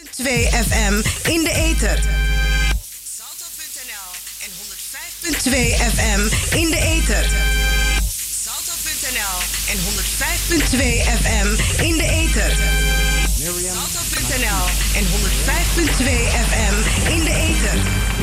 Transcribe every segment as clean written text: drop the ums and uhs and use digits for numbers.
FM in de ether. Salto.nl en 105.2 FM in de ether. Salto.nl en 105.2 FM in de ether. Salto.nl en 105.2 FM in de ether.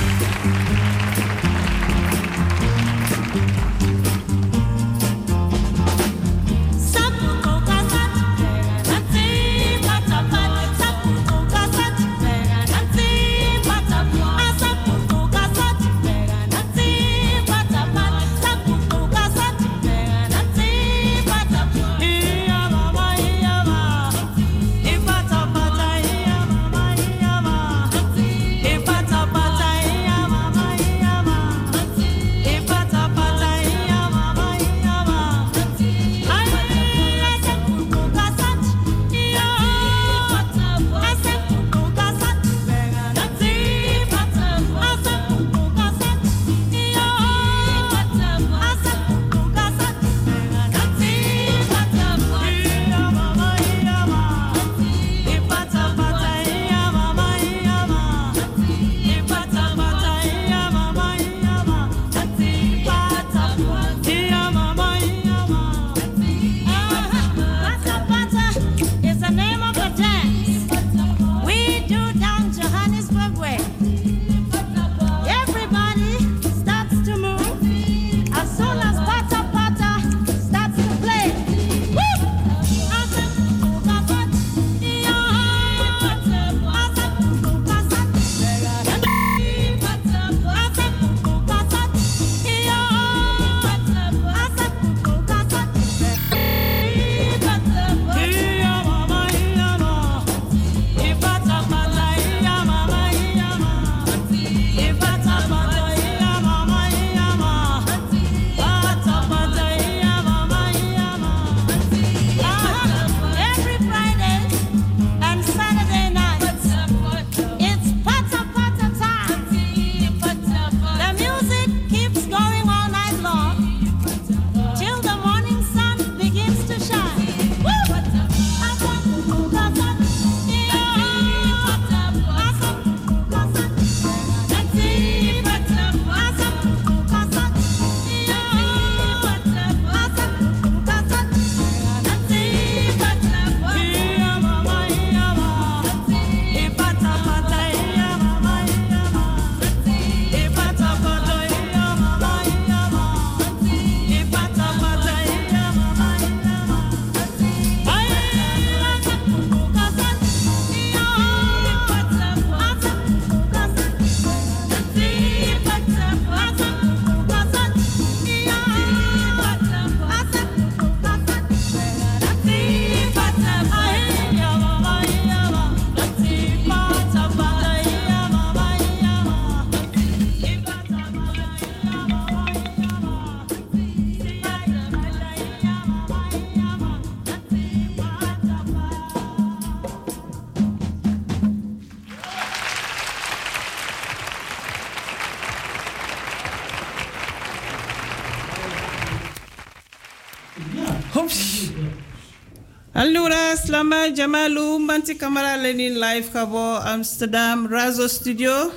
Allora, Slama Jamalu, Manti Kamara Lenin Live Kabo, Amsterdam, Razo Studio.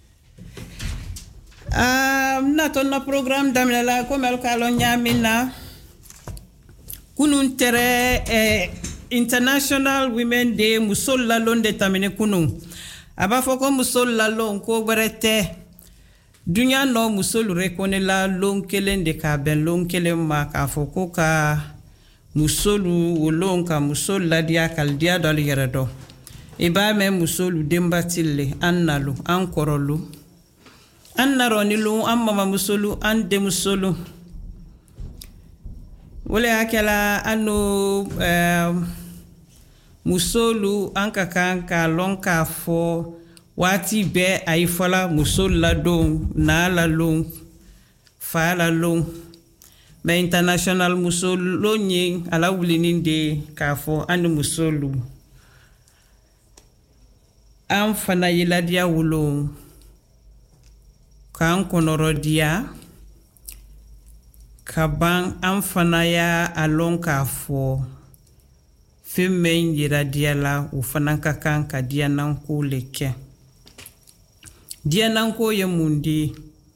Naton na program damela ko mel ka lo nyamina. Kunun tere International Women Day musol la londe tamene kunun. Aba foko musol la lon ko berete. Dunya no musol rekone la lon kelen de ka ben lon kelen ma ka foko ka musolu wolonka musol la dia kal dia dal yeredo e ba me musolu dembatille annalu ankorolu annaronilu amma musolu ande musolu wole akela anu musolu anka kanka lonka fo wati be ay fala musol la don na la long fa la long be international musolo nyi ala wulinin de kafo anu musolu am fana yila dia wulo kan konoro dia kaban am fana ya alon kafo Femen yira diala u fananka kan ka diananko leke. Diananko ye mundi.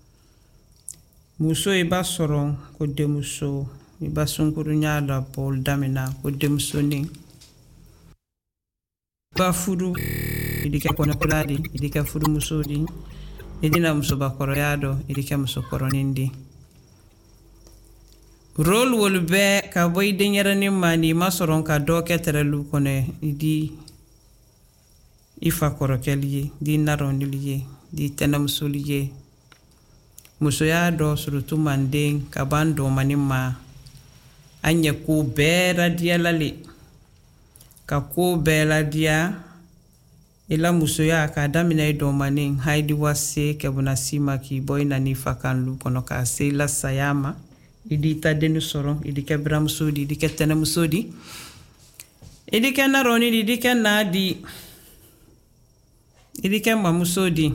Muso iba soron ko de muso. Iba sunkuru nyala Paul Damina ko de muso ni. Iba furu. Idika kona kuladi. Idika furu muso di. Idina muso bakoroyado. Idika muso koronindi. Rol wol be ka boy denyara ni mani masoron ka doke terelu kone idi ifa korokeliye di narondiliye di tenamsuliye musoya do surutu mandeng ka bando manima anya ku bera dia lali ka ku bela dia ila musoya ka damina do maning haidi wase ke bunasima ki boy na nifa kan lu kono ka sela sayama idi tadenu soron idi kebra musodi idi ketena musodi idi kenna roni idi kenna di idi kemma musodi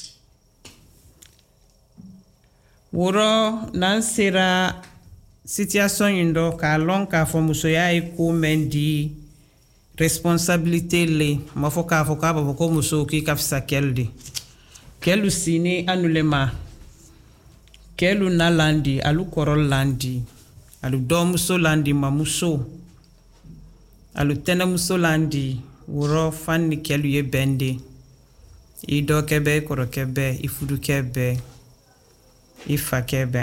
woro nansira situation indo ka lon ka fo musoya e ko mendi responsabilité le mafo ka ba ko muso ki kafsa kelde kelu sini anulema kelu na landi alu korol landi alu domuso landi mamuso alu tenamuso landi wuro fanni kelu ye bende ido kebe koro kebe ifudu kebe ifa kebe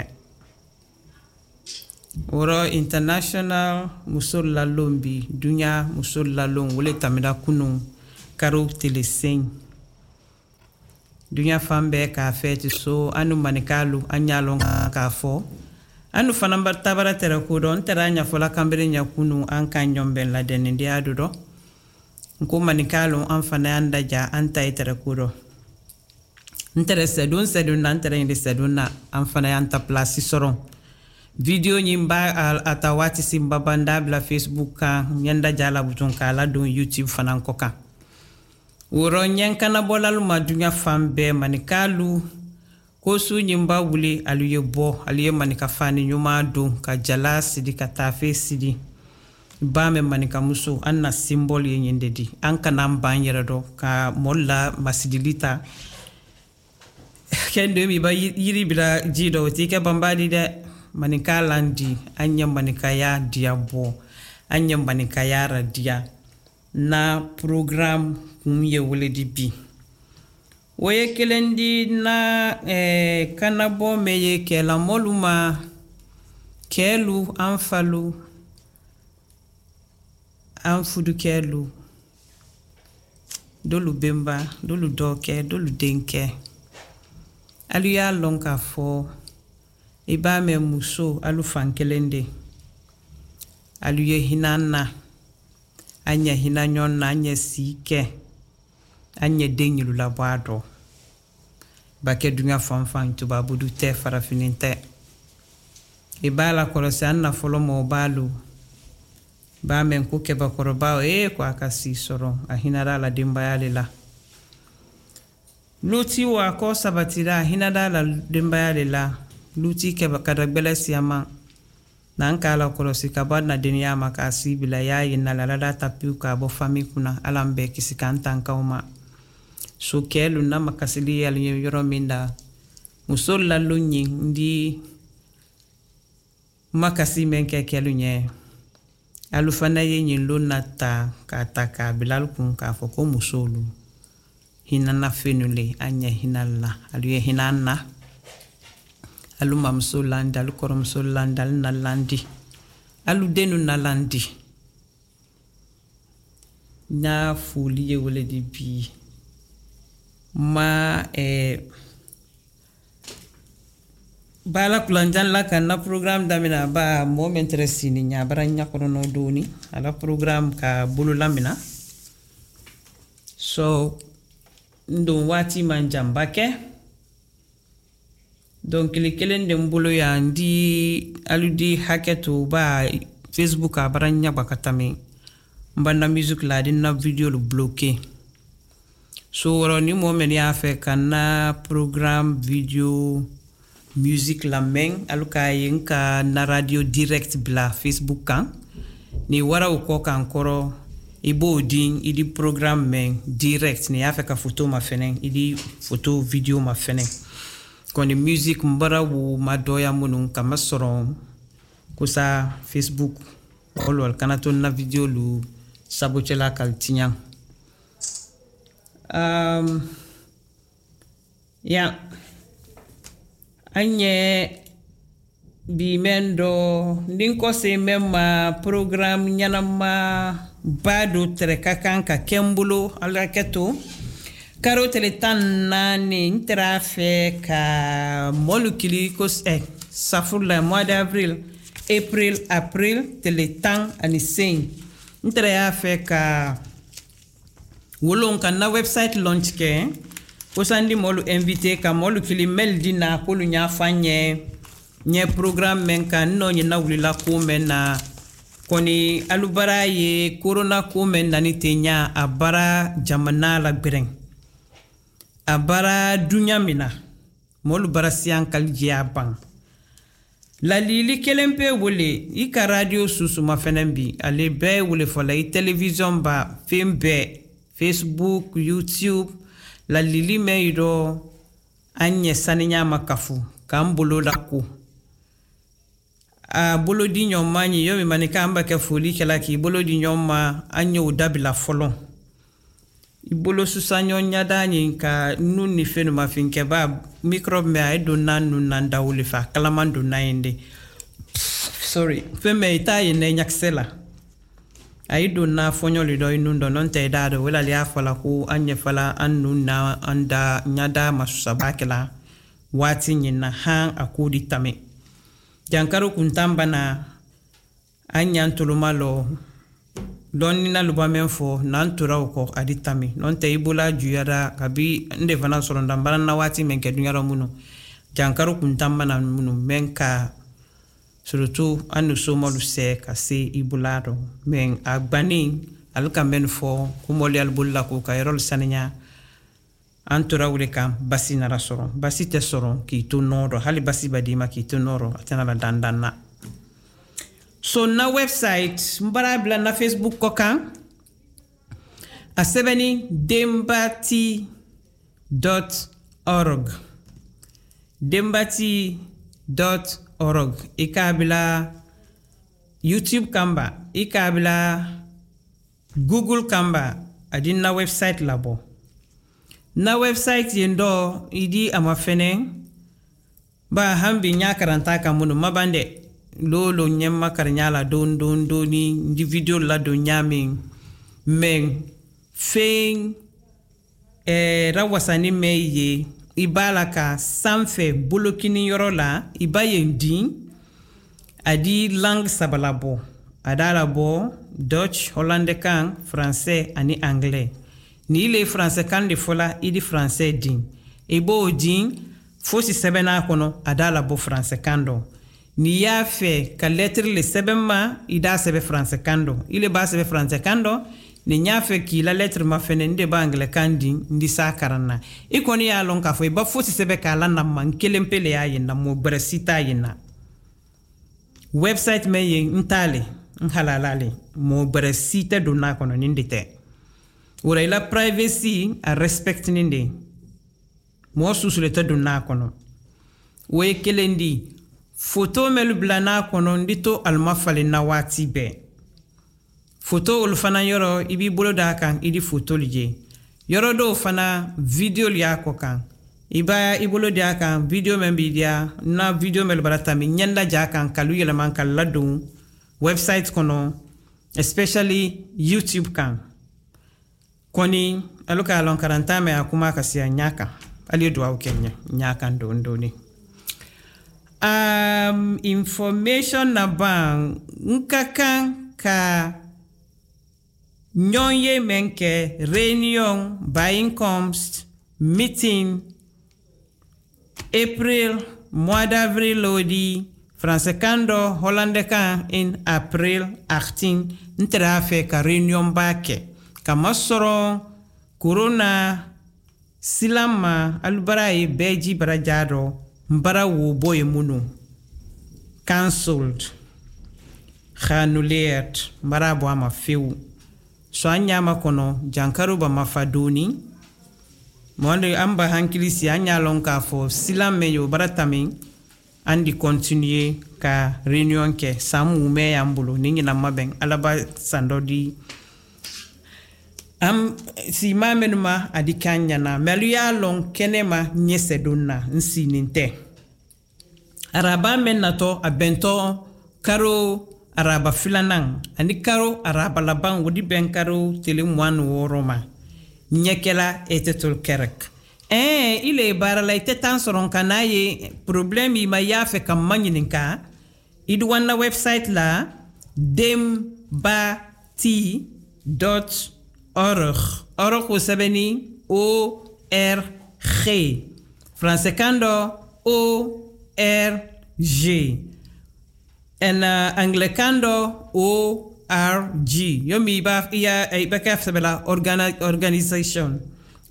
wuro international musol lalombi dunya musol lalom wole tamida kunu karo teleseng dunya fambe ka feti so anu manikalu anyalo ka fo anu fanamba tabara tera kudo teranya fola kambere nya kunu an kan nyombe la den ndi adudo ko manikalu an fana anda ja anta tera kudo interesse don sedun nan tera inde seduna an fana anta place soron video nyimba atawati simba banda bla Facebook ka nyanda jala butun kala don YouTube fanan koka woro nyankana bolalu madunya fambe manikalu ko su nyimba wuli aluye bo aluye manika fani nyuma do ka jala sidi ka tafe sidi bame manika muso anna symbol yenyende di anka nambanyera do ka molla masidilita kende mi ba yiri bila jido tike bambadi de manika landi anya manika ya diabo anya manika ya radia na program kumye wole di bi woye kelendi na kanabo meye kela moluma kelu anfalu anfudu kelu dolu bemba dolu doke dolu denke alu ya lonka fo iba me muso alu fankelende alu ye hinana anya hinanyon na anya sike anya denyilu la bwado bake dunya fanfan to babudu te farafininte ibala korosi anna folo mo balu ba men kuke ba koroba kwa kasi soro ahinara la dimba yale la luti wa ko sabatira hinada la dimba yale la luti ke ba kadagbele siama nan kala korosi kabana dunya makasi bila yayi na la da tapiu ka bo fami kuna alambe kisikanta kauma so kelu na makasili ya yoro minda musol la lunyi ndi makasi menke kelu nye alufana yenyi lona ta kataka bilal kun ka foko musolu hinana fenule anya hinalla aluye hinana aluma musolanda alukorom musolanda nalandi alu denu nalandi na fuliye wole di bi ma bala kulanjan la kan na program damina ba moment resini nya baranya kono doni ala program ka bulu lamina so ndo wati manjambake donc kelen de mbulu ya ndi aludi haketo ba Facebook baranya bakatame mbanda music la dinna video lu bloqué so woro ni moment ya fe kana program video music la meng aluka yenka na radio direct bla Facebook kan ni wara uko kan koro ibo din idi program men direct ni afeka photo ma fenen idi photo video ma fenen koni music mbara wu madoya munun kama soron kusa Facebook olwal kanato na video lu sabochela kaltinya anye bimendo ninko se mema program nyanama bado trekakan ka kembulo alaketo karo teletan nani intrafe ka molukili kos safurla mois d'avril april teletan anisin intrafe ka wolon kan na website launch ke kosandi molu invité ka molukili meldina polu nya fanye nye program men kan no nyina wulila ko men na koni alubara ye corona ko men nani tenya abara jamana la gberen abara dunya mina molu bara sian kaljiya bang la lili kelempe wole ika radio susu ma fenembi ale be wole fola i television ba film be Facebook YouTube la lili meido anye saninya makafu kambolo la ko bolo di nyoma ni yo mi manika amba ke foli kala ki bolo di nyoma anyo dabila folon ibolo susanyo nyada ni ka nuni fenu mafinke ba microbe me ay do nanu nanda wuli fa kalamando nainde sorry feme itaye ne nyaksela ay do na fonyo le do inundo non te dado wala li afala ku anye fala annu na anda nyada masusabakela wati nyina han akudi tame jankaro kuntamba na anyan tulumalo doni na luba menfo nan turau ko aditami non te ibula juyara kabi nde fana soronda mbara na wati menke dunyaro munu jankaro kuntamba na munu menka surtout anu somolu se kasi ibulado men agbani alka menfo kumoli albulla ko kayrol sananya antura wule kam basi nara soron basi te soron ki to noro hali basi badima ki to noro atana la dandana so na website mbara bla na Facebook kokan a sebeni dembati.org ikabila YouTube kamba ikabila Google kamba adin na website labo na website yendo idi amafene ba hambi nya karanta ka munu mabande lolo nyemma karnyala don doni di video la do nyami men fein rawasani meye ibalaka sanfe bulokini yorola ibayendi adi langue sabalabo adalabo Dutch Hollandais kan français ani anglais ni le français kan de fola idi français din ebo din fosi sebena kono adala bo français kando ni ya fe ka lettre le sebema ida sebe français kando ile ba sebe français kando ni nya fe ki la lettre ma fenende ba anglais kandi ndi sakarana ikoni ya lon ka fo ba fosi sebe ka la na man kelempele ya yina mo bresita yina website me yin ntale nhalalale mo bresita do na kono nindite ora ila privacy a respect ninde mo susuleta do na kono we kelendi photo melu blana kono ndito almafale na wati be photo ulfana yoro ibi bolo da kan idi photo lije yoro do fana video liya ko kan iba ibolo da kan video membidia na video melu barata mi nyanda ja kan kalu yela man kaladu website kono especially YouTube kan koni aluka alon karanta me akuma kasia nyaka aliyo au Kenya nyaka ndoni information na bang nkaka ka nyonye menke reunion buying comes meeting April mois d'avril lodi français kando hollandais kan in April 18 ntrafe ka reunion bake kama soro corona silama albarai beji barajado mbara wo boy munu cancelled annuleerd mbara bo ama feu so anyama kono jankaro ba mafadoni mwande amba hankili si anyalon ka fo silam meyo baratami andi continuer ka réunion ke samu me yambulo ningi na mabeng alaba sandodi am si mamenuma adikanya na meluya long kenema nyese donna nsi ninte araba men nato abento karo araba filanang ani karo araba laban wodi ben karo tele mwan woroma nyekela etetol kerek ile bara la tetan soron kanaye problème ma yafe kam manyininka idwanna website la dembati.org org usabeni ORG français kando ORG en anglais kando ORG yomi ba ya ibakaf sabela organisation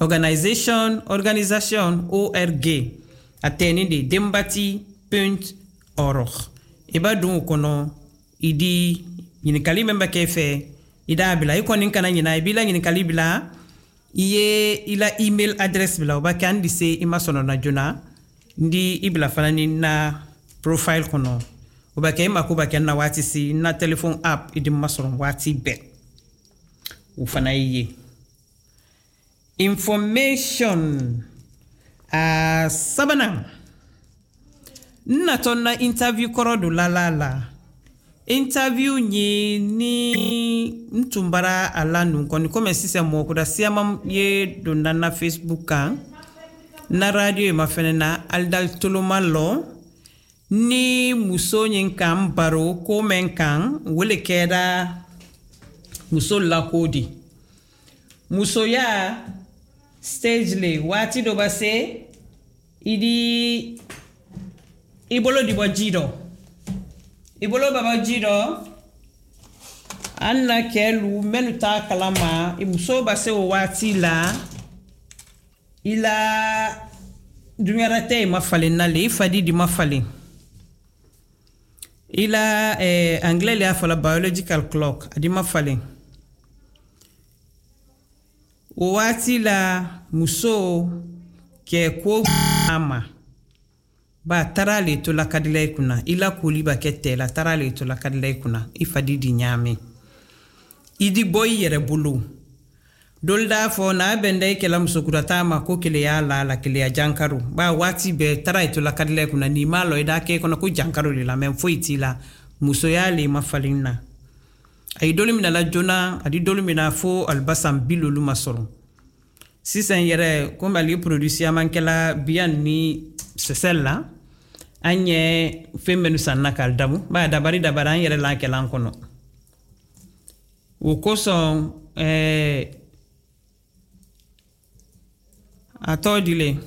ORG ateninde dembati.org iba dun kono idi yini kali memba kefe ida bila iko ninkana nyina bila yini kali bila iye ila email address bila ba kan di se imasono na juna ndi ibla fanani na profile kono oba ke makuba ken na wati si na telephone app idi masono wati be ufana iye information sabana natonna interview korodu la interview ni mtumbara alanu koni kome sise mwokuda siyama ye dondana Facebook kan na radio mafene na aldal tulumalo ni muso nyinkam baro komen kan wele keda muso lakodi muso ya stage le wati do base idi ibolo di wajido ibolo baba jido anna kelu menuta kalama imuso base o wati la ila dunyarate mafale nale ifadi di mafale ila anglais le afala biological clock adi mafale o wati la muso ke ko ama ba tarale to la kadile kuna ila kuli ba kete la tarale to la kadile kuna ifadi di nyame idi boy yere bulu dolda fo na bende ke la muso kurata ma ko kele ya la kele ya jankaru ba wati be tarale to la kadile kuna ni malo ida ke kono ko jankaru la men fo itila muso ya le mafalina ay dolu mina la jona adi dolu mina fo albasam bilulu masoro si sen yere comme ali produit amankela bien ni c'est celle-là anye femenu sanna kaldamu ba dabari dabara yere la kelan kono o koso atodile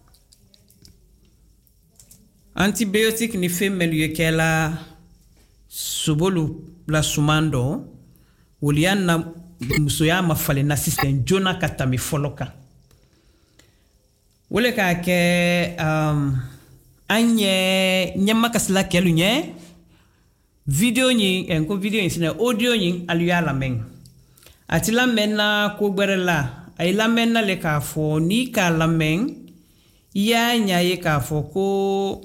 antibiotique ni femelu yekela subolu la sumando uliana musoya mafale na system jona katami foloka wole ka ke anye nyama kasla kelu nye video ni enko video ni sina audio ni aluya la men atila menna ko gberela ay la menna le ka fo ni ka la men ya nyaye ka fo ko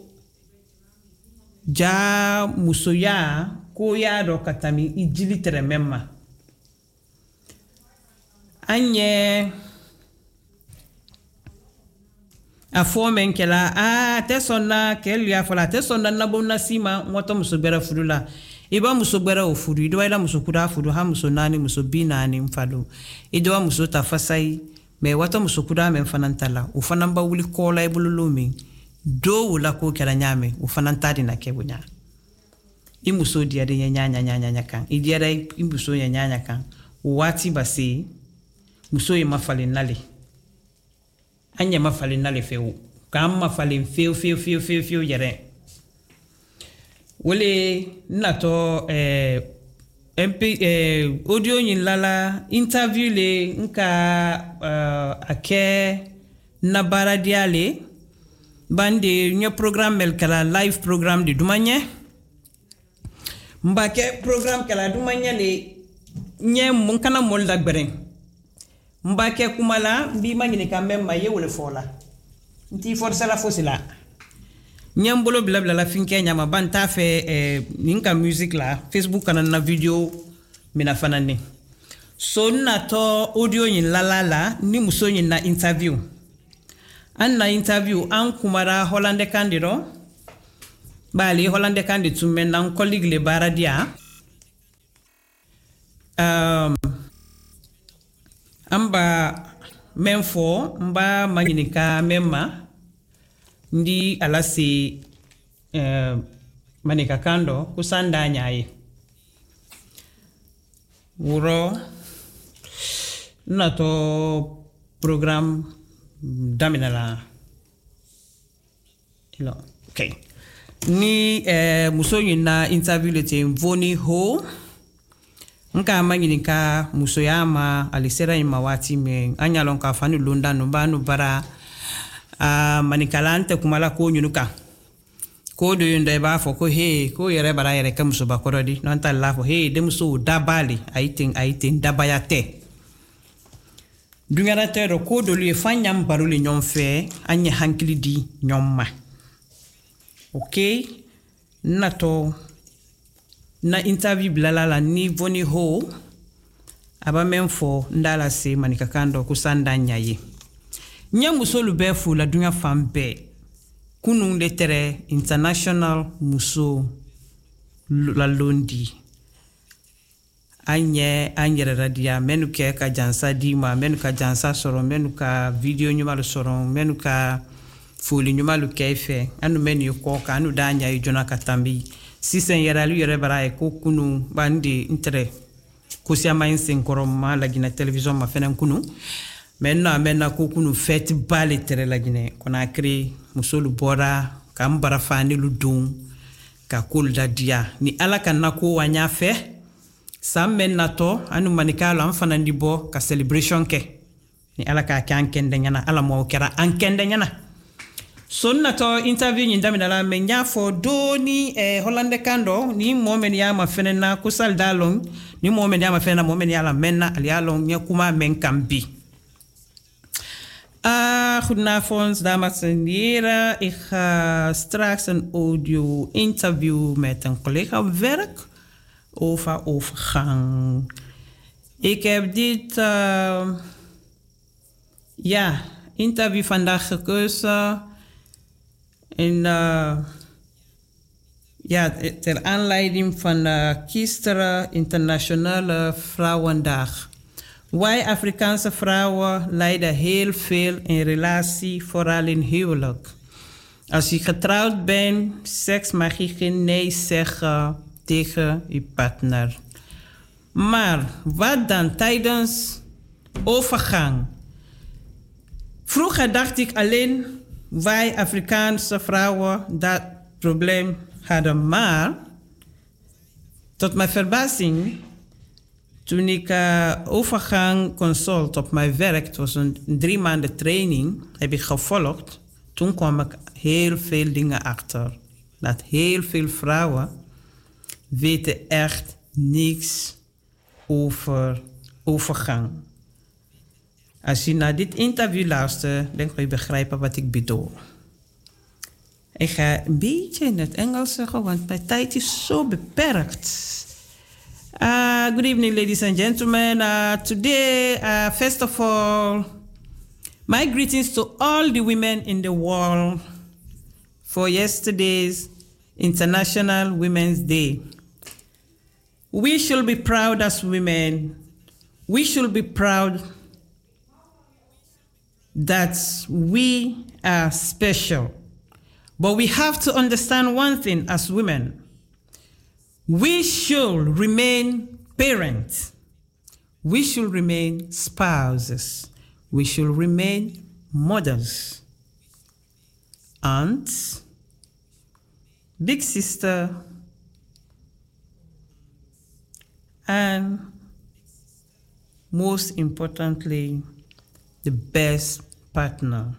ja musoya ko ya do katami ijili tere memma anye a fomen kela te sonna kel ya fola te sonna na bona sima ngoto musobera fudula iba musobera o fudu ido ila musokura fudu ha musonani musobinani mfado ido musota fasai me wato musokura me fanantala ufanamba wuli kola ibululumi do wula ko kala nyame ufanantadi na kebunya imuso diade nyanya kan idiade imuso nyanya kan wati basi muso ye mafale nale anya mafale nale feu kam mafale feu yere wole nato audio yin lala interview le nka ake na baradiale bande nye programme el kala live programme de dumanye mbake programme kala dumanye le nye mun kana mol da gberen mbake kumala bi mangini kamem ma yewule fola nti force la fosila nyambolo blabla la finke nyama banta fe ninka music la Facebook kana na video mina fanani so na to audio yin la ni muso yin na interview an na interview an kumara hollande kandiro bali hollande kandi tumen nan colleague le baradia amba memfo mba manyinika memma ndi alasi manika kando kusanda nyaye wuro nato program daminala ilo okay ni muso na interview le Voni Ho nka manyinika muso yama alisera imawati me anyalon ka fanu lunda no banu bara manikalante kumala ko nyunuka ko do yunda ba fo ko he ko yere bara yere kam so bakorodi non ta la fo he dem so dabali aitin dabayate dungara tero ko do li fanyam baruli nyom fe anya hankili di nyomma okay nato na interview blala ni Voni Ho aba memfo ndala se manika kando kusanda nyaye nyamuso lubefu la dunya fambe kunun letere international muso la londi anye radia menuke ka jansa dima menuka jansa soro menuka video nyuma soro menuka fuli nyuma lu kefe anu menu ko ka anu danya yona katambi sisen yaralu yere baraye ko kunu bandi intere kusia mainsin koroma la gina television ma fenen kunu menna ko kunu fete bale tere la gine kona kri musolu bora kam bara fani lu dum ka kulda dia ni ala kan ko wanya fe sam menna to anu manikalo am fanandi bo ka celebration ke ni ala ka kan kende nyana ala mo kera an kende nyana sonna to interview ni ndamina la menya fo doni hollande kando ni momen ya ma fenena kusal dalong ni momen ya ma fenena momen ya la menna ali along nya kuma men kambi goedenavond dames en heren. Ik ga straks een audio interview met een collega op werk over overgang. Ik heb dit interview vandaag gekozen en ter aanleiding van gisteren Internationale Vrouwendag. Wij Afrikaanse vrouwen lijden heel veel in relatie, vooral in huwelijk. Als je getrouwd bent, seks mag je geen nee zeggen tegen je partner. Maar wat dan tijdens overgang? Vroeger dacht ik alleen wij Afrikaanse vrouwen dat probleem hadden, maar tot mijn verbazing, toen ik overgang consult op mijn werk, het was een 3 maanden training, heb ik gevolgd. Toen kwam ik heel veel dingen achter. Dat heel veel vrouwen weten echt niks over overgang. Als je naar dit interview luistert, dan kun je begrijpen wat ik bedoel. Ik ga een beetje in het Engels zeggen, want mijn tijd is zo beperkt. Good evening, ladies and gentlemen. Today, first of all, my greetings to all the women in the world for yesterday's International Women's Day. We should be proud as women. We should be proud that we are special. But we have to understand one thing as women. We should remain parents. We should remain spouses. We should remain mothers, aunts, big sister, and most importantly, the best partner.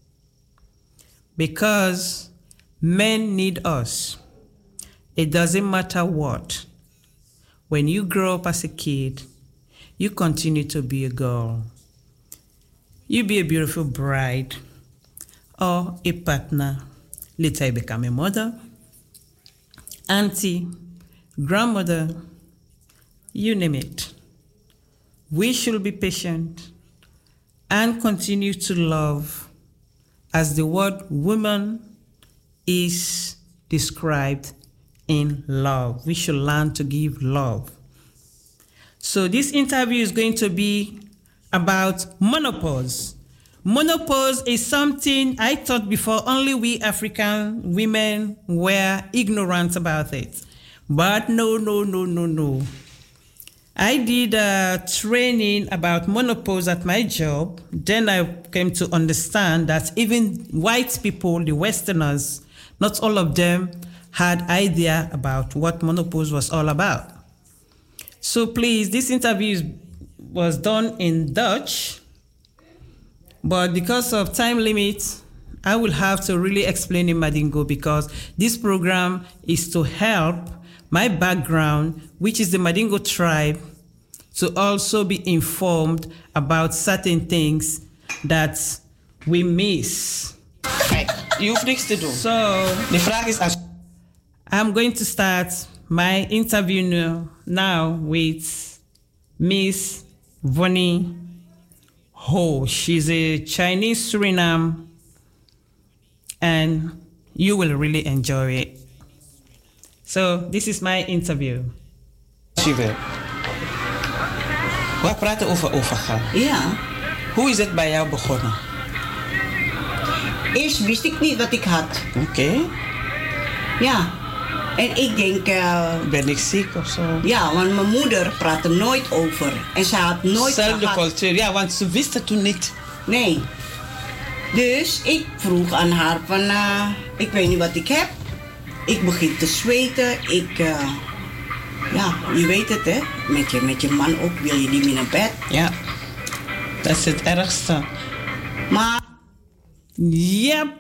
Because men need us. It doesn't matter what. When you grow up as a kid, you continue to be a girl. You be a beautiful bride or a partner. Later you become a mother, auntie, grandmother, you name it. We should be patient and continue to love as the word woman is described in love. We should learn to give love. So this interview is going to be about menopause. Menopause is something I thought before only we African women were ignorant about it. But no. I did a training about menopause at my job. Then I came to understand that even white people, the Westerners, not all of them had idea about what menopause was all about. So please, this interview was done in Dutch, but because of time limits, I will have to really explain in Madingo because this program is to help my background, which is the Madingo tribe, to also be informed about certain things that we miss. Kijk, je hoeft niks te doen. So, De vraag is als... I'm going to start my interview now with Miss Vonnie Ho. She's a Chinese Suriname, and you will really enjoy it. So, this is my interview. je wil. We praten over overgang. Ja. Hoe is het bij jou begonnen? Eerst wist ik niet wat ik had. Oké. Ja. En ik denk... Ben ik ziek of zo? Ja, want mijn moeder praatte nooit over. En ze had nooit Zelfde gehad. cultuur. Ja, want ze wisten toen niet. Nee. Dus ik vroeg aan haar van... ik weet niet wat ik heb. Ik begin te zweten. Ja, je weet het hè. Met je man ook wil je niet meer naar bed. Ja. Dat is het ergste. Maar... Yep.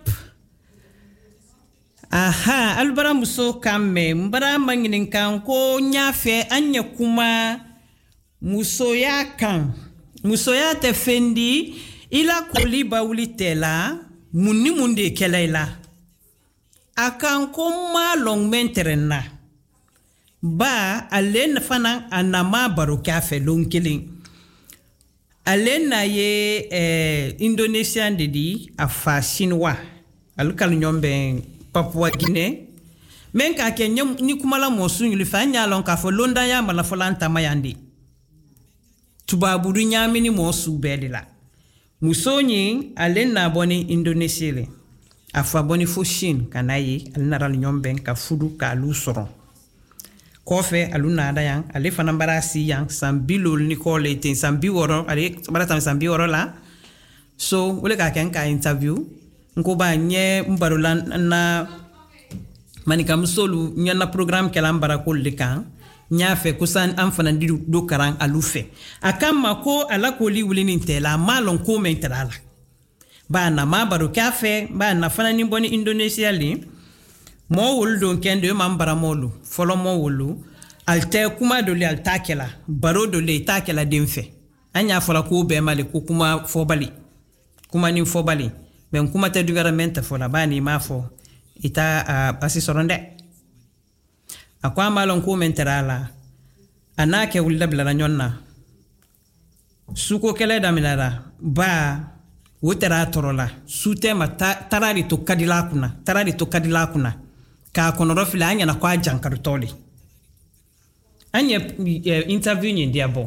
Aha, albara muso kame, mbara manginin kan ko nyafe anya kuma muso ya kan. Muso ya te fendi, ila koli bauli tela, muni munde kelaila. Akan ko ma long menterena. Ba, alen fana anama baro kafe long killing. Alen na ye Indonesian dedi afa Chinois. Alukal nyombe Papua Guinée. Men ka ke ni kumala mosu yuli fa nyalon ka fo londa ya mala fo lanta mayandi. Tubabu du nyamini mosu bedila. Musonyi alen na boni Indonesia le. Afa boni fo Chine kanayi alnaral nyombe ka fudu ka lusoro. Kofe aluna da yang ale fana barasi yang sambilol ni ko le tin sambi woro ale barata sambi woro la. So wole ka ken ka interview nko ba nye mbarolan na manika msolu nya na program kala mbara ko le kan nya fe kusan am fana di do karan alufe akama ko ala ko li wulini tela malon ko mentrala ba na ma baro kafe ba na fana ni boni Indonesia li mo wol don kende mambara molu folo mo wolu alte kuma dole altakela baro dole takela demfe anya fola ko be mali ko kuma fobali kuma ni fobali ben kuma te du veramente fola bani mafo ita basi soronde akwa malon ko menterala anake wulda bla nyonna suko kele damilara ba wotera torola sute mata tarari to kadila kuna ka konoro fila anya na kwa jankarutoli anya interview ni diabo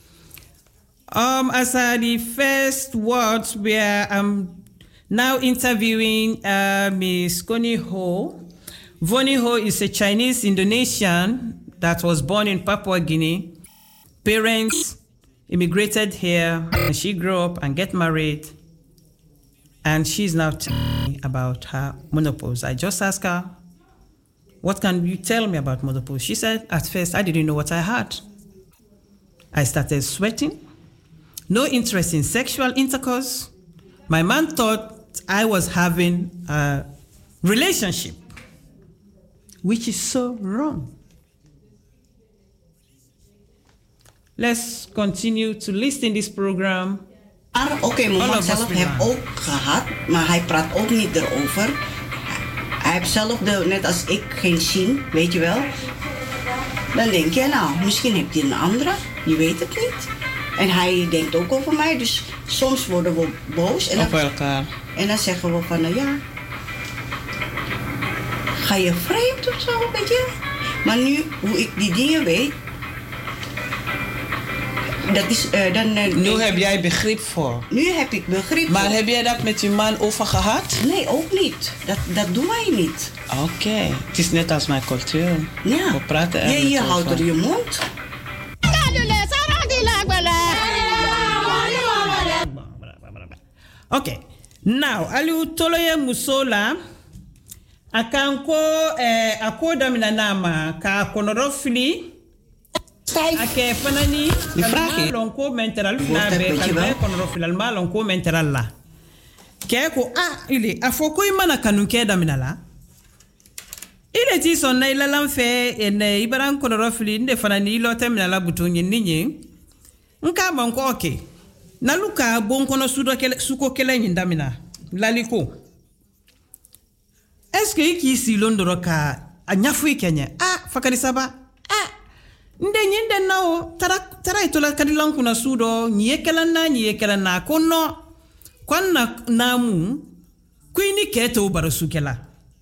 as the first words where I'm now interviewing Miss Vonnie Ho. Vonnie Ho is a Chinese Indonesian that was born in Papua Guinea. Parents immigrated here and she grew up and get married, and she's now telling me about her menopause. I just asked her, what can you tell me about menopause? She said, at first, I didn't know what I had. I started sweating, no interest in sexual intercourse. My man thought I was having a relationship, which is so wrong. Let's continue to listen this program. Oké, mijn man zelf heeft ook gehad, maar hij praat ook niet erover. Hij heeft zelf, net als ik, geen zin, weet je wel. Dan denk je, nou, misschien heeft hij een andere, je weet het niet. En hij denkt ook over mij, dus soms worden we boos. En op elkaar. En dan zeggen we van, ja, ga je vreemd of zo, weet je? Maar nu, hoe ik die dingen weet, dat is nu heb jij begrip voor. Nu heb ik begrip maar voor. Heb jij dat met je man over gehad? Nee, ook niet. Dat doen wij niet. Oké. Het is net als mijn cultuur. Ja. We praten er je houdt er je mond. Oké. Nou, aliu toloye musola. Akanko akoda minanama ka konorofili. Ake fanani lonko menteral na be kalbe konorofili alma lonko menteral la. Keko ile afoko imana kanunke da minala. Ile ti sonna ila lanfe ene ibaran konorofili nde fanani lo terminala butonyi ninyi. Nka banko okay. Naluka bon kono suko kele nyindamina laliko. Est-ce que iki si londoro ka anyafu kenya fakari saba nde nyinde nao tara itola kadilan kuna sudo nyekela na kono kwanna namu kuini keto barasukela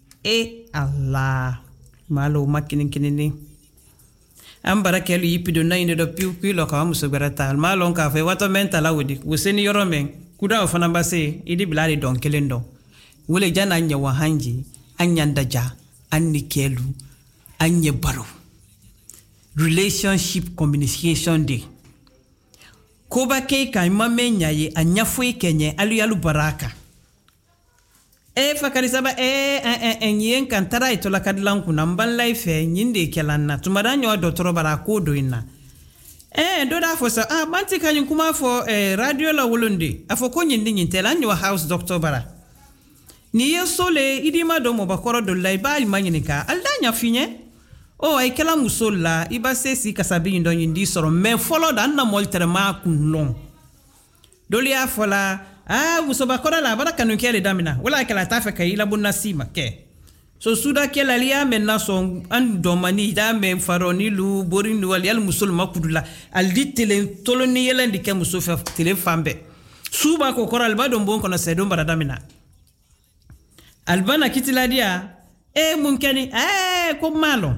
Allah malo makinin ambara kelu yipido na inde do piu lo ka muso garata malon ka fe wato mentala wodi woseni yoromen kuda ofana base idi bilali don kelendo wole jana anya wahanji anyanda ja anni kelu anye baro relationship communication day koba ke ka mame nyaye anya foi kenye alu baraka fakari saba nyen kantara itola kadlan kuna mban life nyinde kelanna tumadanyo dotoro barako do inna do da fo sa banti kanyun kuma fo radio la wolonde afo ko nyindi nyintela nyo house doctor bara ni yesole idima do mo bakoro do lay ba manyinika aldanya finye ay kala musolla iba sesi kasabi ndo nyindi soro men follow da na moltere ma kunlon doli afola musoba kora la bara kanu kele damina wala kala tafa kai la bunna sima ke so suda kela liya menna son an domani da men faroni lu borin wal yal musulma kudula al ditele toloni yelandi ke musofa tele fambe suba ko kora alba don bon kono sedo bara damina albana kitila dia munkani ko malo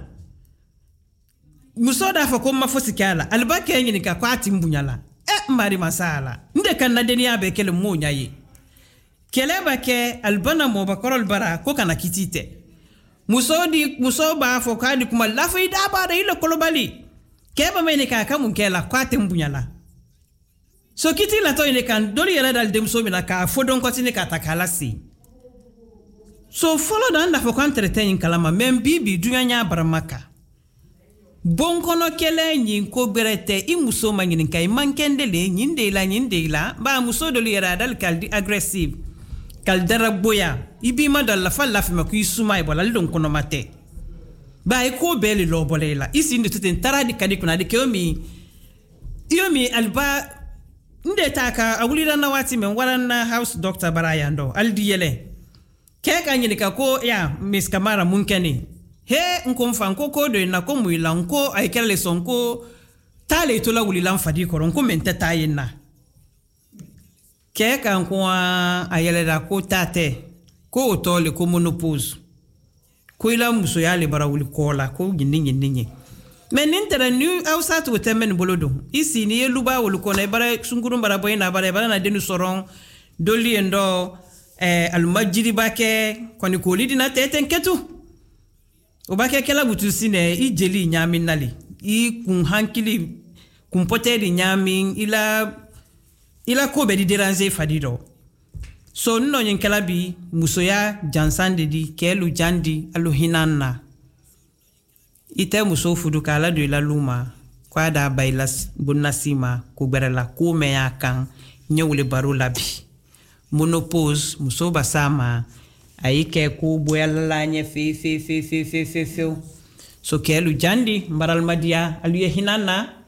musoda fa ko mafosikala alba ke ngini ka kwati mbunyala mari masala nde kan na deniya be kele mo nyaye kele ba ke albana mo ba korol bara ko kana kitite muso ba fo kadi kuma la fa ida ba da ile kolobali ke ba mene ka kamun kela kwate mbunyala so kiti la to ile kan doli yela dal dem so mina ka fo don kotine ka takala si so follow dan da fo kan entreten kalama mem bibi dunya baramaka bon kono kele nyin ko berete I muso mangin kay mankendele nyinde la ba muso do lira dal kaldi aggressive kal daraboya ibima dal la falla fima ku isuma e bolal don kono mate ba e ko beli lo bolela isi ndi tuten taradi kadi kuna de yomi alba nde taka awulira na wati men waranna house doctor barayando aldi yele keka nyini ka ko ya miss Kamara munkeni nko mfanko ko do na ko muila nko ay kele sonko tale to la wulila mfadi ko nko menteta yina ke kan ko ayele da ko tate ko tole ko monopause ko ila muso yale bara wuli kola ko ginningi men intere nu awsat wotemen bolodo isi ni yeluba wulu ko na bara sungurun bara boyna bara na denu soron doli endo almajiri bake koni ko lidina teten ketu Obake kela butusine I jeli nyamin nali I kun hankili kun poteri nyamin ila ko be di déranger fadido so no nyen kela bi musoya jansande di kelu jandi alu hinanna ite muso fudu kala do ila luma kwa da bailas bunasima ko berela ko meya kan nyewule baro labi monopause muso basama aike ku boyalla nye fe so kelu jandi mbaral madia aluye hinana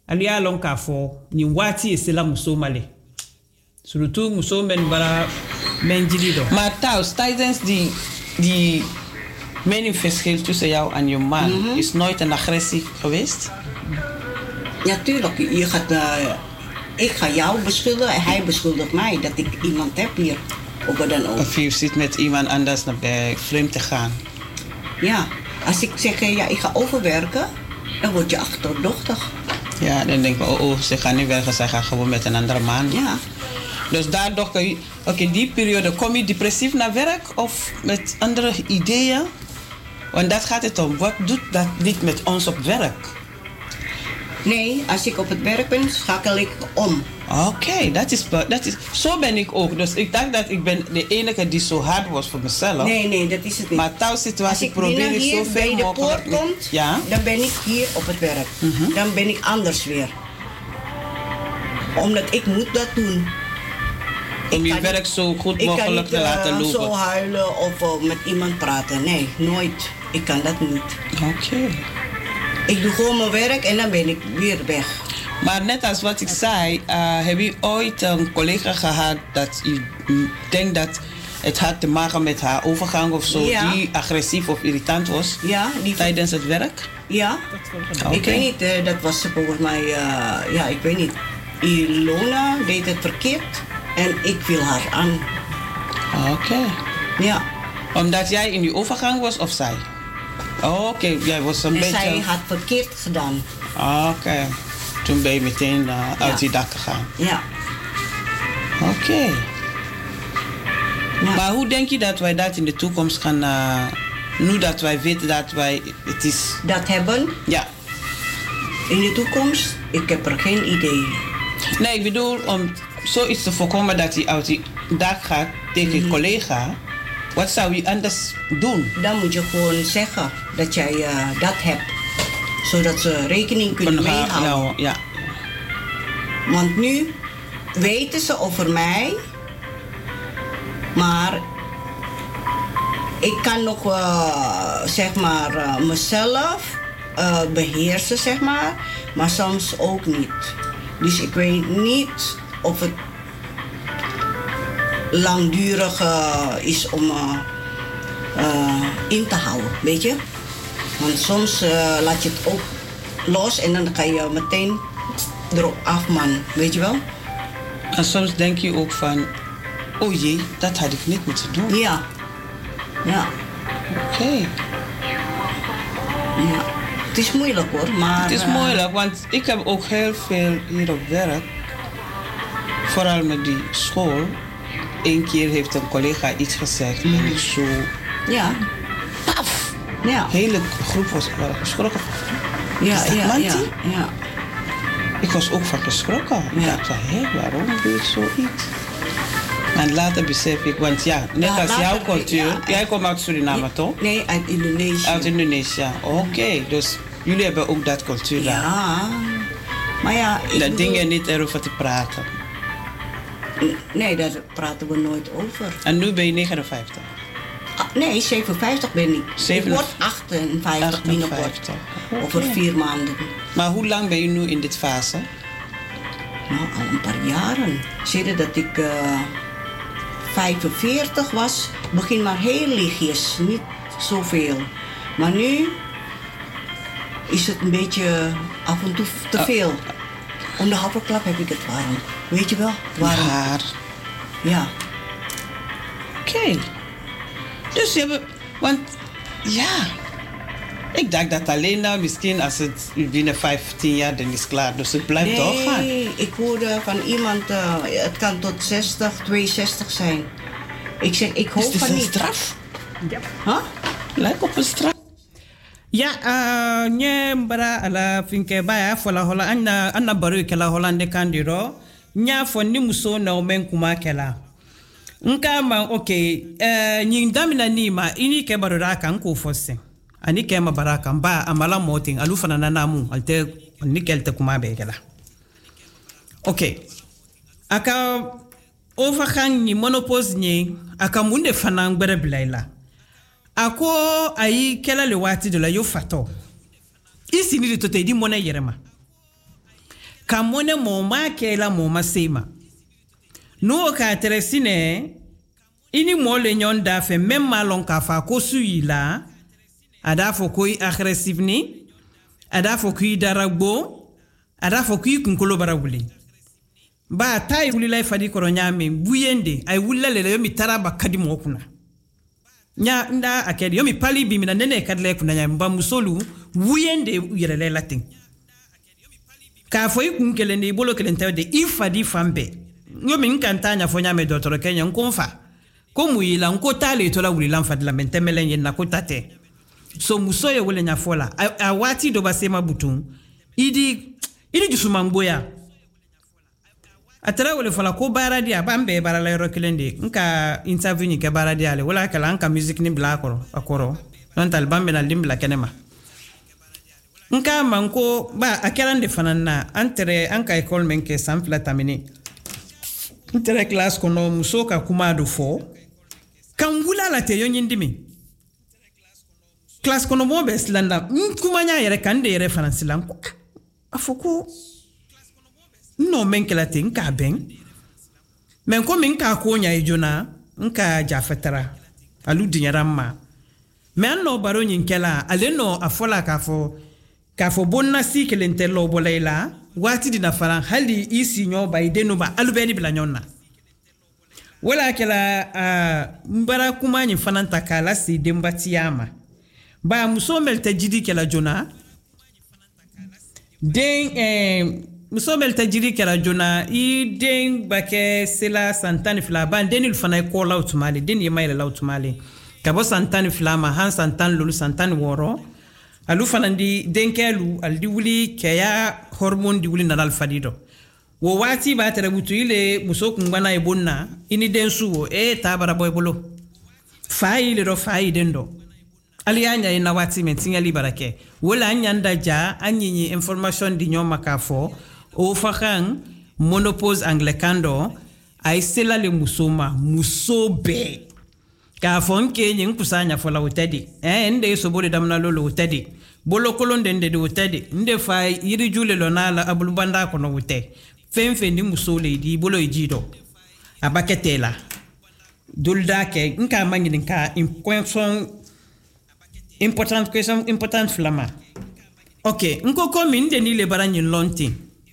alia lon ka fo ni wati isela muso male surtout muso men bara men jilido. Maar thuis, tijdens die meningsverschil tussen jou en je man, is nooit een agressie geweest? Ja, tuurlijk. Ik ga jou beschuldigen en hij beschuldigt mij dat ik iemand heb hier. Ook dan ook. Of je zit met iemand anders naar vreemd te gaan. Ja, als ik zeg, ik ga overwerken, dan word je achterdochtig. Ja, dan denk ik, ze gaan niet werken, ze gaan gewoon met een andere man. Ja. Dus daardoor kun je, in die periode, kom je depressief naar werk of met andere ideeën? Want dat gaat het om. Wat doet dat niet met ons op werk? Nee, als ik op het werk ben, schakel ik om. Oké, dat is, zo ben ik ook. Dus ik dacht dat ik ben de enige die zo hard was voor mezelf. Nee, dat is het niet. Maar thuissituatie probeer ik zoveel bij de mogelijk. poort komt, ja? Dan ben ik hier op het werk. Dan ben ik anders weer. Omdat ik moet dat doen. Om je werk zo goed mogelijk te laten lopen. Ik kan niet zo huilen of met iemand praten. Nee, nooit. Ik kan dat niet. Oké. Ik doe gewoon mijn werk en dan ben ik weer weg. Maar net als wat ik zei, heb je ooit een collega gehad dat je denkt dat het had te maken met haar overgang of zo, die agressief of irritant was tijdens het werk? Ja, ik weet niet, dat was volgens mij, ik weet niet. Ilona deed het verkeerd en ik viel haar aan. Oké. Ja. Omdat jij in die overgang was of zij? Oké, jij was een beetje... Zij had verkeerd gedaan. Oké. Toen ben je meteen uit die dak gegaan. Ja. Oké. Ja. Maar hoe denk je dat wij dat in de toekomst gaan... nu dat wij weten dat wij... Het is... Dat hebben? Ja. In de toekomst? Ik heb er geen idee. Nee, ik bedoel om zoiets te voorkomen dat hij uit die dak gaat tegen een collega. Wat zou je anders doen? Dan moet je gewoon zeggen dat jij dat hebt. Zodat ze rekening kunnen meehouden. Ja. Want nu weten ze over mij. Maar ik kan nog zeg maar mezelf beheersen, zeg maar. Maar soms ook niet. Dus ik weet niet of het langdurig is om in te houden, weet je. Want soms laat je het ook los en dan ga je meteen erop af, man, weet je wel. En soms denk je ook van, oh jee, dat had ik niet moeten doen. Ja. Ja. Oké. Ja. Het is moeilijk hoor, maar... Het is moeilijk, want ik heb ook heel veel hier op werk. Vooral met die school. Eén keer heeft een collega iets gezegd en ik zo... Ja. Paf! Ja. De hele groep was geschrokken. Ja, is dat Manti? Ja. Ik was ook van geschrokken. Ik dacht, waarom doe ik zoiets? En later besef ik, want net als jouw cultuur... Jij komt uit Suriname, toch? Nee, uit Indonesië. Uit Indonesië, oké. Dus jullie hebben ook dat cultuur daar. Ja. Maar ja... Dat dingen niet erover te praten. Nee, daar praten we nooit over. En nu ben je 59? Nee, 57 ben ik. 57. Ik word 58 binnenkort. Okay. Over 4 maanden. Maar hoe lang ben je nu in dit fase? Nou, al een paar jaren. Sinds dat ik 45 was, begin maar heel lichtjes. Niet zoveel. Maar nu is het een beetje af en toe te veel. Om de haverklap heb ik het warm. Weet je wel? Warm. Ja. Oké. Dus je hebt... Want ja... Ik dacht dat alleen nou misschien als het binnen 15 jaar dan is klaar. Dus het blijft doorgaan. Nee, ik hoorde van iemand... het kan tot 60, 62 zijn. Ik zeg, ik hoop van niet. Is dit een straf? Ja. Huh? Lijkt op een straf. Ja, nye bara ala finke baya fola hola anna baru kela holande kandiro. Nya fonni muso na omen kuma kela. Nka ma okay, nyi damina ni ma ini ke barura kan ko fosse. Ani ke ma baraka ba amala moting alu fana na namu alte ni kelte kuma be kela. Okay. Aka overgang ni monopause ni aka munde fana ngbere bilaila. Ako ayi kela le wati de la yo fato. Isi ni de tote di mona yerema. kamone moma kela moma sema no ka tresine ini mole nyon da fe même malon ka fa ko suila ada fo koy agressive ni ada fo koy daragbo ada fo koy kunkolo baraguli ba tay wuli lay fadi ko nyame buyende ay wulla le yomi taraba kadi mo kuna nya nda akedi yomi pali bi mina nene kadle kuna nya mba musolu buyende yirele latin ka fo kunkele ni bolo kele ntawde ifadi fambe yomi nkantanya fo nyame docteur Kenya nkonfa ko muyila nko tale to la wuli lan fadi la mentemele nyen ko tate so musoye wole nya fola awati do basema butun idi jusumangboya atara wole fola ko baradia bambe barala yoro kilende nka interview ni ke baradia le wala kala nka music ni bla akoro non tal bambe na limbla kenema nka manko ba akerande fanana antere anka école menke sampla tamini intere class kono musoka kumado fo kan wula la te yonyindimi class kono mo beslanda kumanya yere kande yere faransilan ko afoko no menkela tin ka ben men ko min ka ko nya ijona nka jafetara alu dinyaramma men no baro nyinkela ale no afola ka fo bonna si kelentelo bolela wati dina faran hali isi nyo ba idenu ba alu beni bila nyonna wala kala mbara kumanyi fananta kala si dembatiama ba musomel tajidi kala jona den musomel tajiri kera jona I den bake sela santani fla ban denil fana ko laut mali den yema laut mali kabo santani fla ma han santan lulu santani woro alu fana di den kelu al di wuli kaya hormone di wuli na alfadido wo wati ba tere butu ile musok ngwana e bonna ini den suwo tabara boy bolo fayi le do fayi dendo ali anya ina wati mentinga libarake wala anya ndaja anyinyi information di nyoma kafo o fakan monopause anglicando ay sela le musoma musobe ka fonke nyin kusanya fola utedi ende so bole damna lolo utedi bolo kolonde de utedi nde fa yiri jule lonala abul banda ko no ute femfe ndi musole di bolo ejido abaketela dulda ke nka mangi nka important question important flama okay nko ko min de ni le baranyi lonti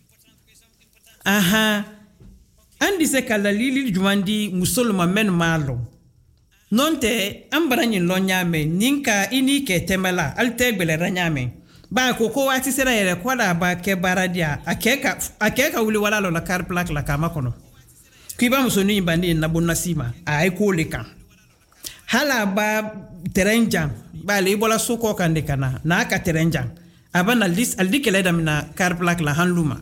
aha andi se kala lili jumandi musolma men malo nonte ambaranyi lonyame ninka ini ke temela altegbele ranyame ba koko wati sera yere kwala ba ke baradia akeka wuli wala lo la car plaque la kama kono kiba musoni bandi na bonasima ay ko leka hala ba terenjang ba le bola soko kande kana na ka terenjang abana lis aldikele damina car plaque la hanluma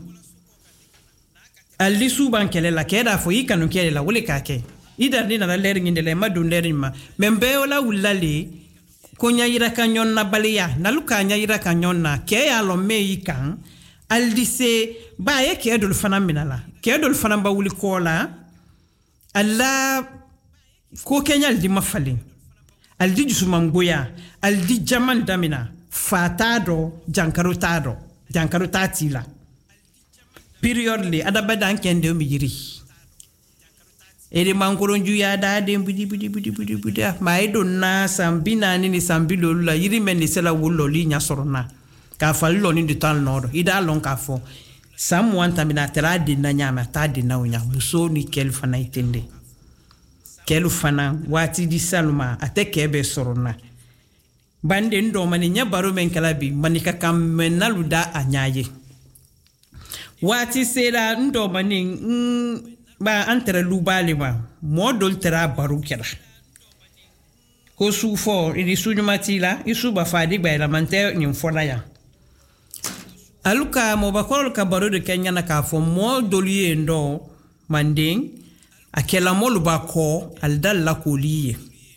alli suban kele la keda fo yikanu kele la wole kake ida dina la ler nginde le madu ler ma membe ola wulali konya yira kanyon na baliya naluka nya yira kanyon na ke ya lo meyikan aldi se ba ye ke dol fana minala ke dol fana ba wuli kola alla ko kenya aldi mafali aldi jusuma ngoya aldi jaman damina fatado jankaro tatila periodly adabada ankende mi yiri ere mankoron juya da de budi ma edo na sambina ni sambilo la yiri men sela wullo li nya sorona ka fallo ni de tan nord ida lon ka fo someone tamina trade na nyama tade na unya muso ni kel fana itende kel fana wati di salma ateke be sorona bande ndo mani nya baro men kala bi manika kam menaluda anyaye wati sera ndo mani ba antere lubali ma modol tera baru kera ko su fo ini suñu matila isu ba fadi ba la mante ni fona ya aluka mo ba ko ka baru de Kenya na ka fo modol yendo manding akela mo luba ko aldal la ko liye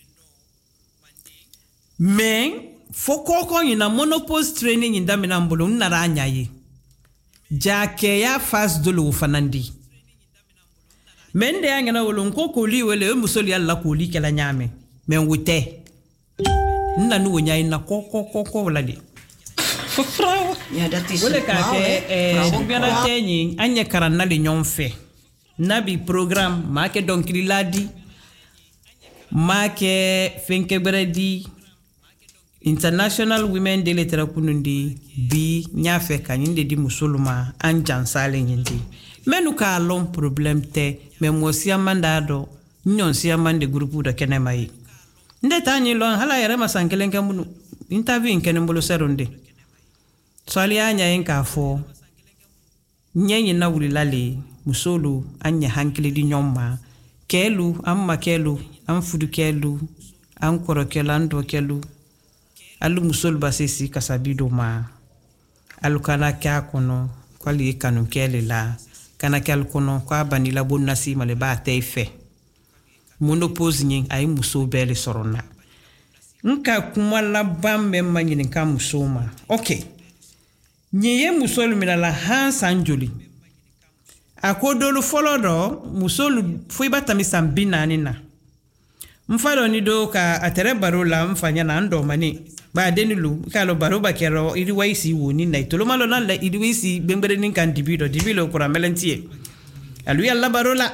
men fo ko ina monopause training inda minambolo na ranya yi jake ya fas dolo fanandi mende angana wolon ko li wele musoli alla ko li kala nyame men wute nna nu wonya ina ko wala di Voor vrouwen. Ja, dat is het. Vrouwen. Teni, anje karana de nyonfe. Nabi program, make donkri ladi. Make fenke bredi. International Women Day letera kunundi bi nyafe kanyinde di musulma anjan sale nyindi. Menu ka long problem te memosia mandado nyon sia mande grupu da kenemai. Nde tani lon hala yere masankelen kamunu interview in kenembolo seronde. So ali anya enka fo nyenyi na wuli lale musolu anya hankele di nyomma kelu amma kelu am fudu kelu am koro kelu ando kelu alu musolu basisi kasabido ma alu kana kya kono kwali kanu kele la kana kel kono kwa banila bonnasi male ba teife mono pozinyin ay muso bele sorona nka kuma la bambe manyini ka musoma okay nyeye musolu milala hansanjoli akodolu folodo musolu fuibata misambina nina mfalo ni do ka atere barola mfanya na ndo mani ba denilu kalo baroba kero iri waisi woni na itolo malo na iri waisi bembere nin kan dibilo kura melentie alu yalla barola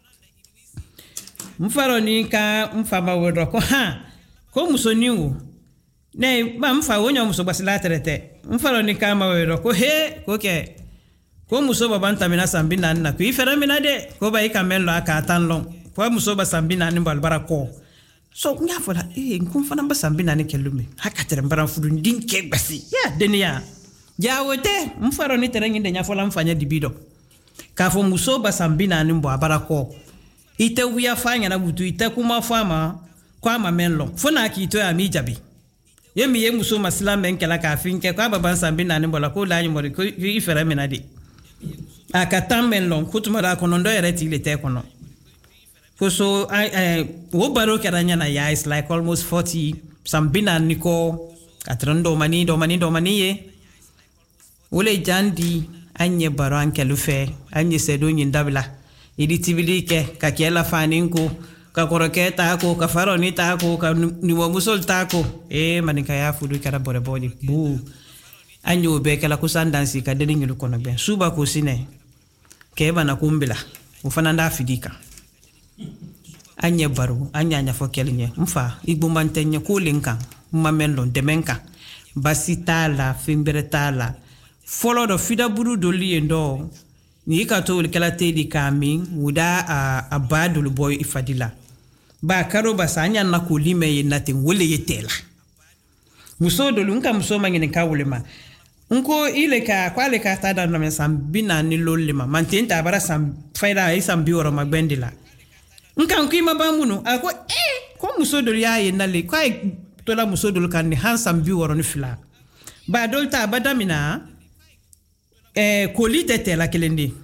mfalo ni ka mfaba wodo ko ha ko musoniwo ne ba mfa wonya muso basila terete mfalo ni ka ma wodo ko he ko ke ko muso babanta mina sambina na ku ifere mina de ko ba ikamelo aka tanlon ko muso basambina ni balbara ko so nya fola nkum fana basambina ni kelume hakatere mbara fudu ndinke basi ya denia ya wote mfaro ni terengi de nya fola mfanya dibido ka fo muso basambina ni mbo abara ko ite wiya fanya na butu ite kuma fama kwa mamenlo fona ki to ya mi jabi yemi ye muso masila menkela ka finke kwa baba sambina ni mbola ko la nyi mori ko ifere mina de akatamenlo kutumara kono ndo yereti ile te kono. So wo baro keranya na ya is like almost 40 sambina niko atrando mani ye ole jandi anye baro ankelu fe anye sedo nyindabla idi tibilike ka kiela faninko ka koroketa ko ka faroni ta ko ka niwo musol ta ko manika ya fudu kara bore body bu anyo be kala kusandansi ka deni nyulu kono be suba ko sine ke bana kumbila ufana nda fidika anya baru anya fo kelnye mfa igbumantenye ko linka mamelo demenka basitala fimberetala follow do fida buru do liendo ni ka to kala tedi kami wuda abadul boy ifadila ba karo basanya na ko lime yenati wole yetela muso do lunka muso mangene ka wulema nko ile ka kwale ka tada na sambina ni lolima mantenta bara sam faida isam bioro magbendila nka nkima bamuno ako ko muso do ya yenale kwa tola muso do kan ni hansam bioro ni fila ba dolta badamina koli tetela kelendi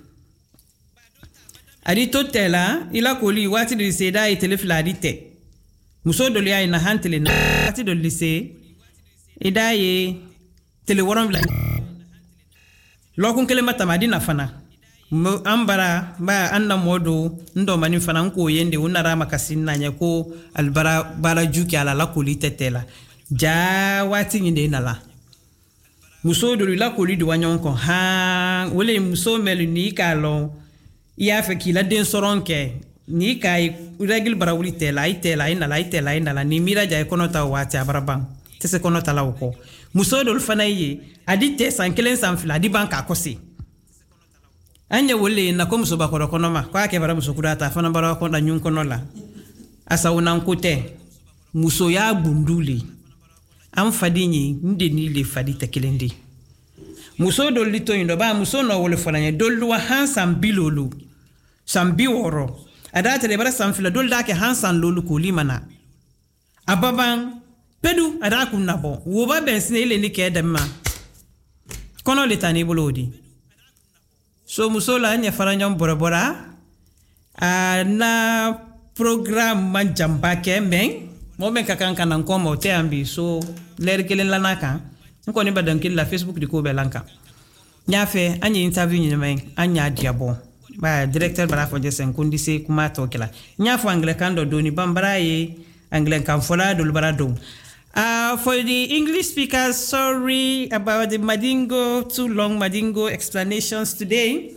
adi totela ila koli wati do seda itele fila dite muso do ya ina hantele na wati do lise idaye tele woron bla lokun kele mata madina fana ambara ba anna modo ndo mani fana nko yende unara makasin nanya ko albara bara juki ala la koli tetela ja wati nyinde nala muso do la koli do wanyon ko ha wole muso melu ni kalo ya fe kila den soronke ni kai regil bara wuli tela itela ina ni mira ja konota wati abarabang tese konota la ko muso do fana yi adite sankelen sanfila di banka kosi anya wole na ko muso bakoro konoma kwa ke bara muso kudata fana bara ko da nyun konola asa unan kote muso ya bunduli am fadinyi ndi ni le fadita kelendi muso do lito indo ba muso no wole fana dolwa hansan bilolu sambiworo adata de bara sanfila dolda ke hansan lolu ko limana ababan pedu ada kunabo wo ba bensine ile ni ke demma kono letani bolodi so musola nya faranya borabora na program manjamba ke men mo men kakan kan ko mo te ambi so ler kelen lanaka ko ni badan kila Facebook di ko belanka nya fe anya interview ni men anya diabo ba director bara fo jesen kundi se kuma to kila nya fo angle kan do doni bambara ye angle kan fola do bara do For the English speakers, sorry about the Madingo, too long Madingo explanations today.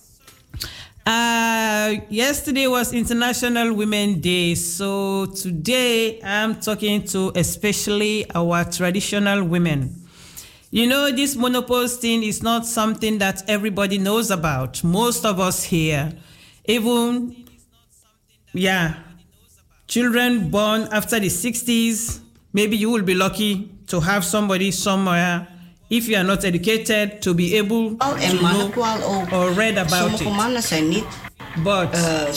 Yesterday was International Women's Day, so today I'm talking to especially our traditional women. You know, this menopause thing is not something that everybody knows about. Most of us here, even, children born after the 60s, maybe you will be lucky to have somebody somewhere, if you are not educated, to be able to know or read about it. But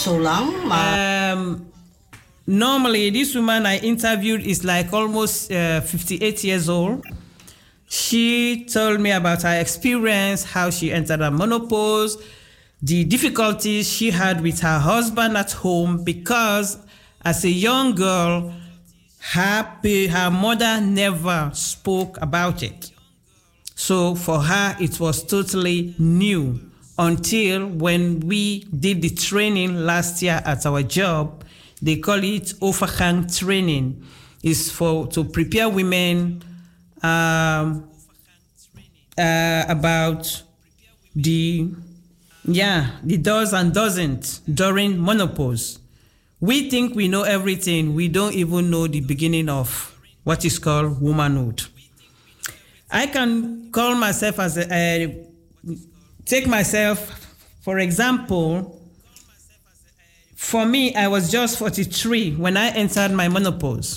normally, this woman I interviewed is like almost 58 years old. She told me about her experience, how she entered her menopause, the difficulties she had with her husband at home, because as a young girl, her mother never spoke about it. So for her, it was totally new until when we did the training last year at our job. They call it Overgang training. It's to prepare women about the does and doesn't during menopause. We think we know everything. We don't even know the beginning of what is called womanhood. I can call myself take myself, for example. For me, I was just 43 when I entered my menopause.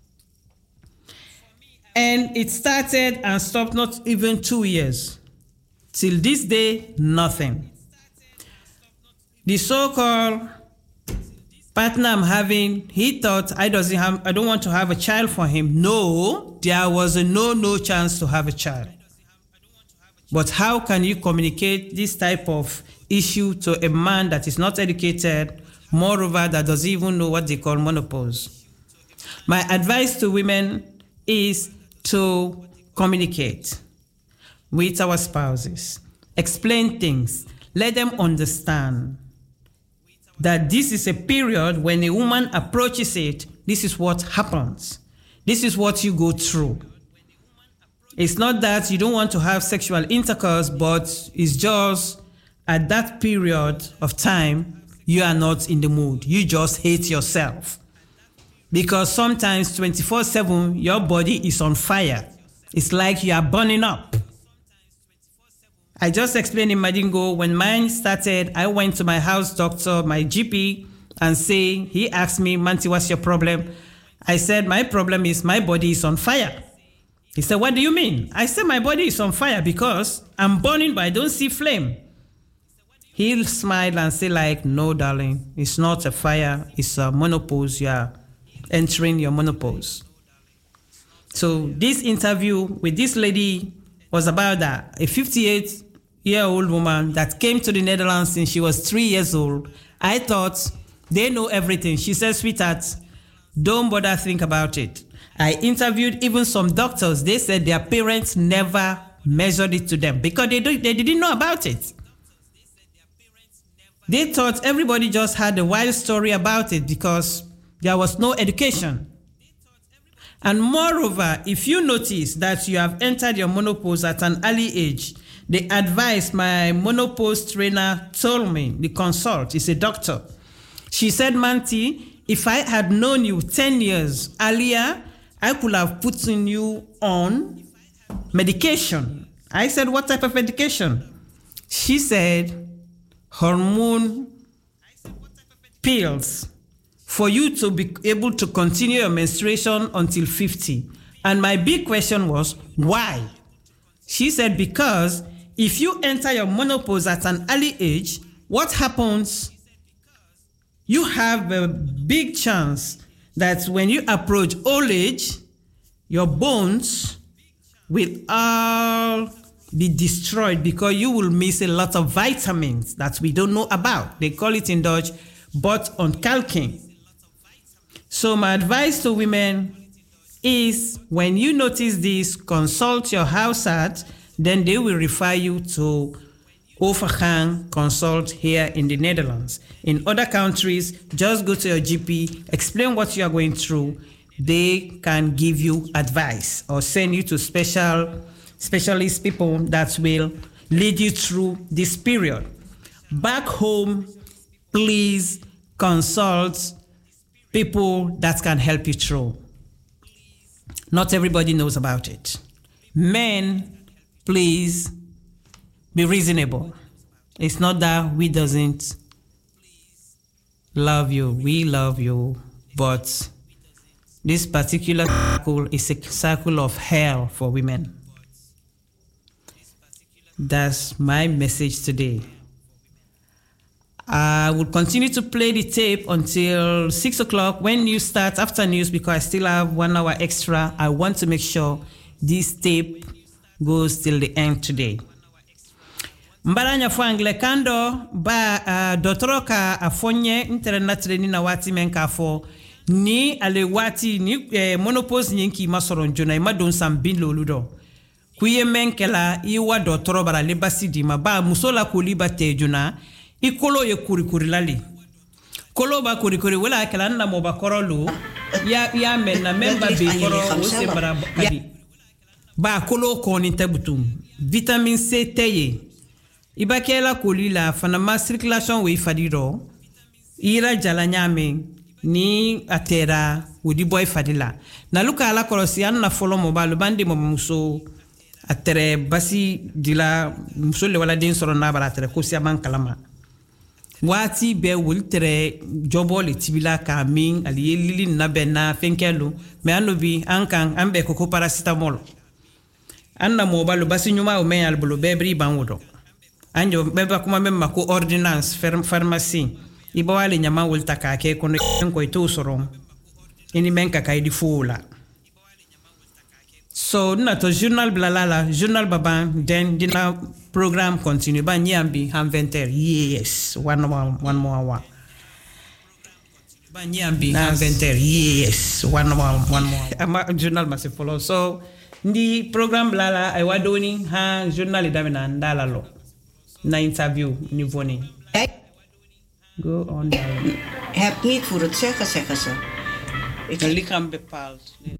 And it started and stopped not even 2 years. Till this day, nothing. The so-called partner I'm having, he thought I don't want to have a child for him. No, there was a no chance to have a child. But how can you communicate this type of issue to a man that is not educated, moreover, that doesn't even know what they call menopause? My advice to women is to communicate with our spouses, explain things, let them understand that this is a period when a woman approaches it, this is what happens. This is what you go through. It's not that you don't want to have sexual intercourse, but it's just at that period of time, you are not in the mood. You just hate yourself. Because sometimes 24/7, your body is on fire. It's like you are burning up. I just explained in Madingo, when mine started, I went to my house doctor, my GP, and he asked me, Manti, what's your problem? I said, my problem is my body is on fire. He said, what do you mean? I said, my body is on fire because I'm burning, but I don't see flame. He'll smile and say like, no, darling, it's not a fire, it's a menopause. You are entering your menopause. So this interview with this lady was about that. A 58-year-old woman that came to the Netherlands since she was 3 years old. I thought they know everything. She said, sweetheart, don't bother think about it. I interviewed even some doctors. They said their parents never measured it to them because they didn't know about it. They thought everybody just had a wild story about it because there was no education. And moreover, if you notice that you have entered your menopause at an early age, the advice my menopause trainer told me, the consult, is a doctor. She said, Manti, if I had known you 10 years earlier, I could have put you on medication. I said, what type of medication? She said, hormone pills for you to be able to continue your menstruation until 50. And my big question was, why? She said, because if you enter your menopause at an early age, what happens? You have a big chance that when you approach old age, your bones will all be destroyed because you will miss a lot of vitamins that we don't know about. They call it in Dutch, botontkalking. So my advice to women is when you notice this, consult your huisarts, then they will refer you to Overgang consult here in the Netherlands. In other countries, just go to your GP, explain what you are going through. they can give you advice or send you to specialist people that will lead you through this period. Back home, please consult people that can help you through. Not everybody knows about it. Men, please be reasonable. It's not that we doesn't love you. We love you, but this particular circle is a circle of hell for women. That's my message today. I will continue to play the tape until 6 o'clock when news starts, after news, because I still have 1 hour extra. I want to make sure this tape goes till the end today. Mbaranya fangle kando ba dotoroka afonye internatre ni na wati menka fo ni ale wati ni monopause nyinki masoron jona ma don sambin loludo kuye menkela iwa dotoro bara le basidi ma ba musola ko libate jona ikolo ye kurikuri lali kolo ba kurikuri wala kala na mo ba korolu ya menna memba be koro wose bara ba kolo ko ni tabutum vitamin C teye ibakela kolila fana ma circulation we fadiro ira jala nyame ni atera wudi boy fadila na luka ala korosi an na folo mo balu bandi mo muso atere basi dila muso le wala din soro na bara atere ko si aman kalama wati be wultere jobole tibila ka min ali lili na benna fenkelu me anobi ankan ambe ko paracetamol anna mo balu basi nyuma o men albulu bebri banwodo anjo beba kuma memma ko ordonnance pharmacie ibawale nyama wulta ka ke kono ko ito sorom ini menka kay di fula so na to journal blalala journal baba then dina program continue ba nyambi han 20h yes one more hour ba nyambi han 20h yes one more ama journal must follow so ndi program blala ay wadoni ha journal damina ndala lo na interview nivoni. Go on now. Heb niet voor het zeggen, zeggen ze. Ik een lichaam bepaald.